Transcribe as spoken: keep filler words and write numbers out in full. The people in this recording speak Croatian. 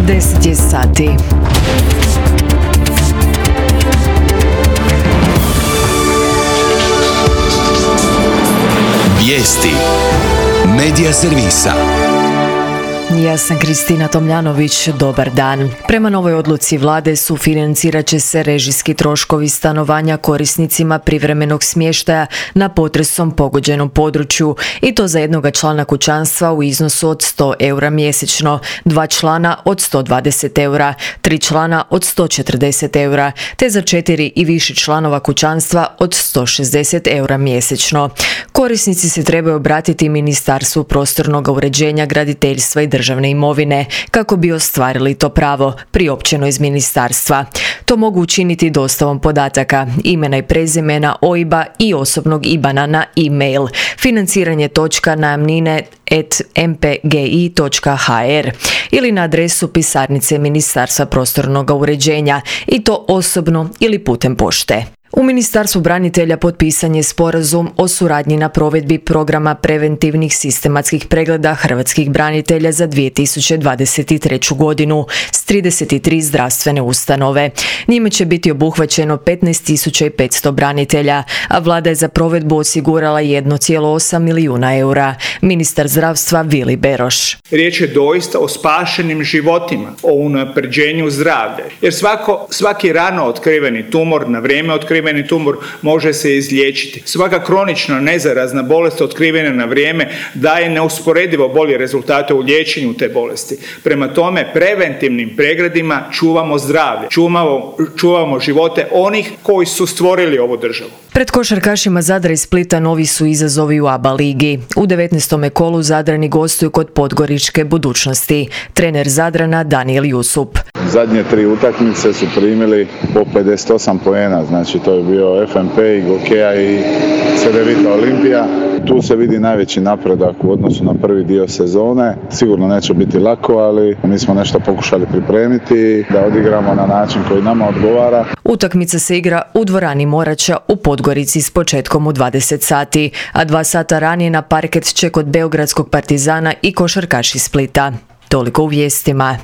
deset je sati. Vijesti Medija servisa. Ja sam Kristina Tomljanović, dobar dan. Prema novoj odluci vlade sufinancirat će se režijski troškovi stanovanja korisnicima privremenog smještaja na potresom pogođenom području i to za jednoga člana kućanstva u iznosu od sto eura mjesečno, dva člana od sto dvadeset eura, tri člana od sto četrdeset eura, te za četiri i više članova kućanstva od sto šezdeset eura mjesečno. Korisnici se trebaju obratiti Ministarstvu prostornog uređenja, graditeljstva i državne imovine kako bi ostvarili to pravo priopćeno iz ministarstva. To mogu učiniti dostavom podataka, imena i prezimena, O I B-a i osobnog I B A N-a na e-mail financiranje točka najamnine at m p g i točka h r ili na adresu pisarnice Ministarstva prostornog uređenja i to osobno ili putem pošte. U Ministarstvu branitelja potpisan je sporazum o suradnji na provedbi programa preventivnih sistematskih pregleda hrvatskih branitelja za dvije tisuće dvadeset treću godinu s trideset tri zdravstvene ustanove. Njime će biti obuhvaćeno petnaest tisuća petsto branitelja, a vlada je za provedbu osigurala jedan zarez osam milijuna eura. Ministar zdravstva Vili Beroš. Riječ je doista o spašenim životima, o unapređenju zdravlja, jer svako, svaki rano otkriveni tumor, na vrijeme otkriveni tumor može se izliječiti. Svaka kronična nezarazna bolest otkrivena na vrijeme daje neusporedivo bolje rezultate u liječenju te bolesti. Prema tome, preventivnim pregledima čuvamo zdravlje, čuvamo, čuvamo živote onih koji su stvorili ovu državu. Pred košarkašima Zadra i Splita novi su izazovi u A B A ligi. U devetnaestom kolu Zadrani gostuju kod Podgoričke Budućnosti. Trener Zadrana Daniel Jusup. Zadnje tri utakmice su primili po pedeset osam poena, znači to je bio F M P i Gokeja i Cedevita Olimpija. Tu se vidi najveći napredak u odnosu na prvi dio sezone. Sigurno neće biti lako, ali mi smo nešto pokušali pripremiti da odigramo na način koji nama odgovara. Utakmica se igra u dvorani Morača u Podgorici s početkom u dvadeset sati, a dva sata ranije na parket će kod Beogradskog Partizana i košarkaši Splita. Toliko u vijestima.